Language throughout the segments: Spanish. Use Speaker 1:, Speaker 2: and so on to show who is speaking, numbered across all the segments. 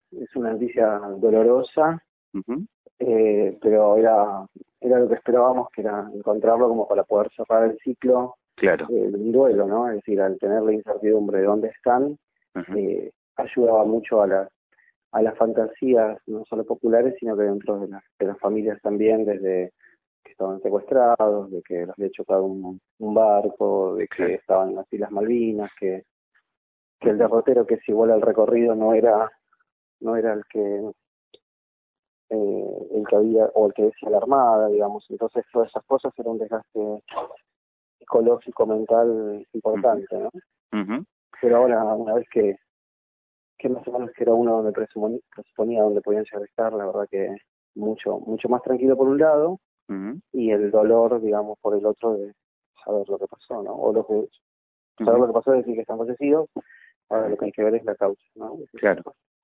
Speaker 1: es una noticia dolorosa,
Speaker 2: Ujú.
Speaker 1: pero era lo que esperábamos, que era encontrarlo como para poder cerrar el ciclo
Speaker 2: Claro.
Speaker 1: de un duelo, ¿no? Es decir, al tener la incertidumbre de dónde están,
Speaker 2: Ujú.
Speaker 1: ayudaba mucho a las fantasías, no solo populares, sino que dentro de las familias también, desde que estaban secuestrados, de que los había chocado un barco, de que
Speaker 2: Claro.
Speaker 1: estaban en las Islas Malvinas, que el
Speaker 2: Ujú.
Speaker 1: derrotero que es igual al recorrido no era el que había, o el que decía la Armada, digamos. Entonces todas esas cosas era un desgaste psicológico, mental
Speaker 2: Ujú.
Speaker 1: importante, ¿no?
Speaker 2: Ujú.
Speaker 1: Pero ahora, una vez que más o menos que era uno donde presuponía donde podían llegar a estar, la verdad que mucho más tranquilo por un lado,
Speaker 2: Ujú.
Speaker 1: y el dolor, digamos, por el otro de saber lo que pasó, ¿no? O saber
Speaker 2: Ujú.
Speaker 1: lo que pasó es decir que están fallecidos, ahora lo que hay que ver es la causa, ¿no?
Speaker 2: Claro.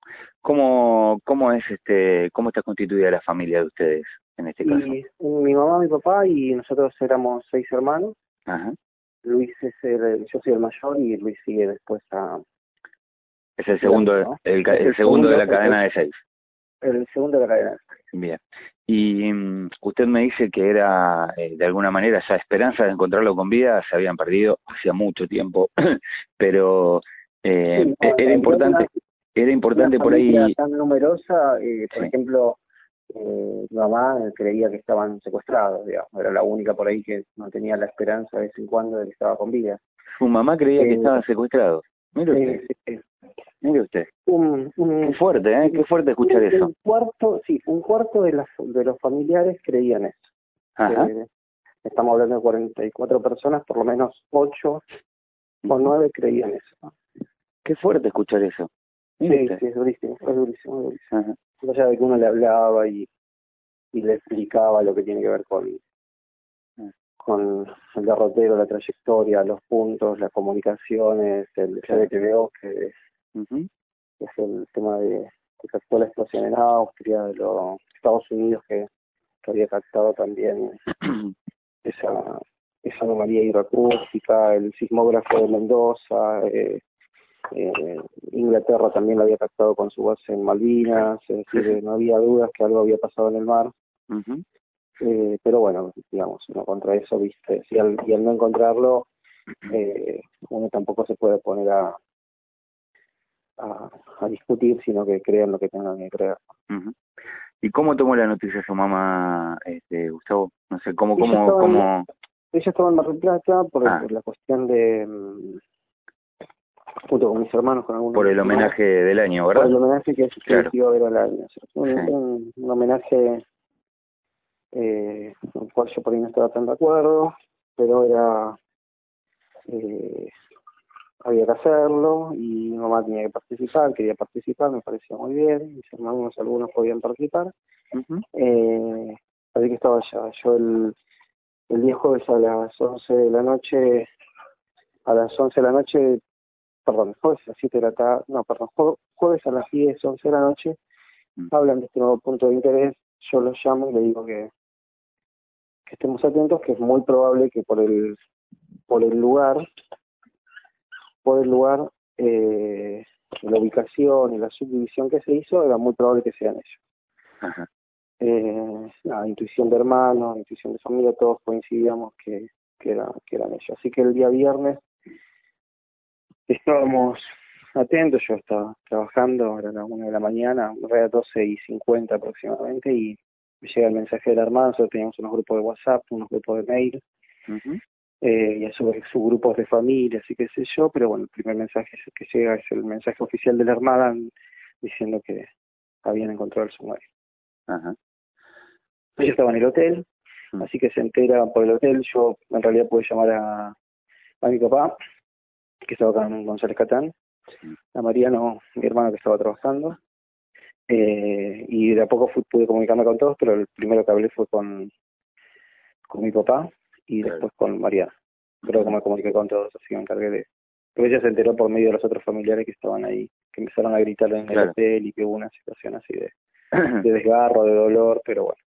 Speaker 2: ¿Cómo está constituida la familia de ustedes en este caso?
Speaker 1: Y mi mamá, mi papá y nosotros éramos 6 hermanos.
Speaker 2: Ajá.
Speaker 1: Luis yo soy el mayor y Luis sigue después
Speaker 2: Es el
Speaker 1: grande,
Speaker 2: segundo,
Speaker 1: ¿no? Es
Speaker 2: el segundo de la cadena de seis.
Speaker 1: el segundo de la cadena.
Speaker 2: Bien. Y usted me dice que era, de alguna manera, esa esperanza de encontrarlo con vida se habían perdido hacía mucho tiempo, pero
Speaker 1: Sí, no, en realidad
Speaker 2: era
Speaker 1: una
Speaker 2: importante por
Speaker 1: familia
Speaker 2: ahí,
Speaker 1: tan numerosa, por
Speaker 2: sí.
Speaker 1: ejemplo, mi mamá creía que estaban secuestrados, digamos, era la única por ahí que no tenía la esperanza de vez en cuando de que estaba con vida.
Speaker 2: Su mamá creía que
Speaker 1: Eh,
Speaker 2: estaban secuestrados. Mire usted,
Speaker 1: sí,
Speaker 2: mire usted.
Speaker 1: un,
Speaker 2: Qué
Speaker 1: un,
Speaker 2: fuerte, ¿eh? Qué fuerte escuchar eso.
Speaker 1: un cuarto de los familiares creían eso.
Speaker 2: Ajá.
Speaker 1: Eh, Estamos hablando de 44 personas, por lo menos 8 o
Speaker 2: Ujú.
Speaker 1: 9 creían eso, ¿no?
Speaker 2: Qué fuerte escuchar eso. Mire
Speaker 1: Sí,
Speaker 2: usted.
Speaker 1: sí, es durísimo, es durísimo, es durísimo.
Speaker 2: Ajá.
Speaker 1: Más allá de que uno le hablaba y le explicaba lo que tiene que ver con el derrotero, la trayectoria, los puntos, las comunicaciones, el
Speaker 2: Claro.
Speaker 1: CBTVO, que
Speaker 2: Ujú.
Speaker 1: es el tema que captó la explosión en Austria, de los Estados Unidos que había captado también esa, esa anomalía hidroacústica, el sismógrafo de Mendoza, eh, Inglaterra también lo había captado con su base en
Speaker 2: Claro.
Speaker 1: Malvinas, es
Speaker 2: Sí,
Speaker 1: decir,
Speaker 2: sí.
Speaker 1: no había dudas que algo había pasado en el mar.
Speaker 2: Ujú.
Speaker 1: Pero bueno, digamos, uno contra eso, viste, y al no encontrarlo, uno tampoco se puede poner a discutir, sino que crean lo que tengan que creer.
Speaker 2: Ujú. ¿Y cómo tomó la noticia su mamá, Gustavo? No sé,
Speaker 1: Ella estaba en,
Speaker 2: cómo?
Speaker 1: ella estaba en Mar del Plata
Speaker 2: Ah,
Speaker 1: por la cuestión de, junto con mis hermanos, con algunos
Speaker 2: por
Speaker 1: de
Speaker 2: el
Speaker 1: mis hermanos,
Speaker 2: homenaje del año,
Speaker 1: por
Speaker 2: ¿verdad?
Speaker 1: el homenaje que
Speaker 2: Claro,
Speaker 1: se iba a ver al año. O sea,
Speaker 2: sí.
Speaker 1: un homenaje con el cual yo por ahí no estaba tan de acuerdo, pero eh, había que hacerlo y mi mamá tenía que participar, quería participar, me parecía muy bien, mis hermanos algunos podían participar,
Speaker 2: Ujú.
Speaker 1: eh, así que estaba allá. Yo el día jueves a las 11 de la noche, perdón, jueves a las 7 de la tarde, no, perdón, jueves a las 10, 11 de la noche,
Speaker 2: Mm.
Speaker 1: hablan de este nuevo punto de interés, yo los llamo y le digo que estemos atentos, que es muy probable que por el lugar, por el lugar, la ubicación y la subdivisión que se hizo, era muy probable que sean ellos.
Speaker 2: Ajá.
Speaker 1: La intuición de hermanos, intuición de familia, todos coincidíamos que eran ellos. Así que el día viernes estábamos atentos, yo estaba trabajando, era la 1 de la mañana, era las 12:50 aproximadamente, y me llega el mensaje del hermano. Nosotros teníamos unos grupos de WhatsApp, unos grupos de mail,
Speaker 2: Ujú.
Speaker 1: y a su vez subgrupos de familia, así que sé yo, pero bueno, el primer mensaje que llega es el mensaje oficial de la Armada diciendo que habían encontrado el sumario.
Speaker 2: Ajá.
Speaker 1: Ella estaba en el hotel,
Speaker 2: Mm.
Speaker 1: así que se entera por el hotel. Yo en realidad pude llamar a mi papá, que estaba acá en González Catán,
Speaker 2: Sí.
Speaker 1: a Mariano, mi hermano que estaba trabajando, y de a poco pude comunicarme con todos, pero el primero que hablé fue con mi papá y
Speaker 2: Claro.
Speaker 1: después con Mariano. Creo que
Speaker 2: Ujú.
Speaker 1: me comuniqué con todos, así me encargué de... Pero ella se enteró por medio de los otros familiares que estaban ahí, que empezaron a gritar en el
Speaker 2: Claro.
Speaker 1: hotel y que hubo una situación así de desgarro, de dolor, pero bueno,